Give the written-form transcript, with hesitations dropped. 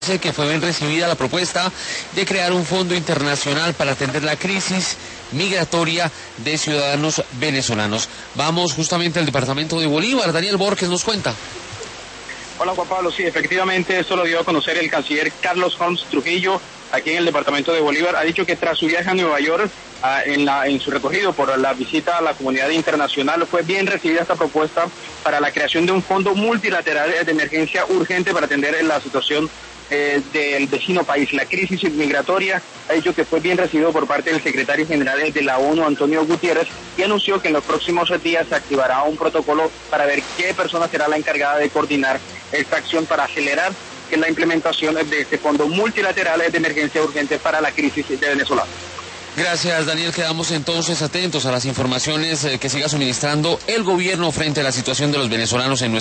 Sé que fue bien recibida la propuesta de crear un fondo internacional para atender la crisis migratoria de ciudadanos venezolanos. Vamos justamente al departamento de Bolívar. Daniel Borges nos cuenta. Hola Juan Pablo, sí, efectivamente esto lo dio a conocer el canciller Carlos Holmes Trujillo aquí en el departamento de Bolívar. Ha dicho que tras su viaje a Nueva York, en su recorrido por la visita a la comunidad internacional, fue bien recibida esta propuesta para la creación de un fondo multilateral de emergencia urgente para atender la situación del vecino país, la crisis migratoria. Ha dicho que fue bien recibido por parte del secretario general de la ONU, Antonio Guterres, y anunció que en los próximos días se activará un protocolo para ver qué persona será la encargada de coordinar esta acción para acelerar la implementación de este fondo multilateral de emergencia urgente para la crisis de Venezuela. Gracias, Daniel. Quedamos entonces atentos a las informaciones que siga suministrando el gobierno frente a la situación de los venezolanos en nuestro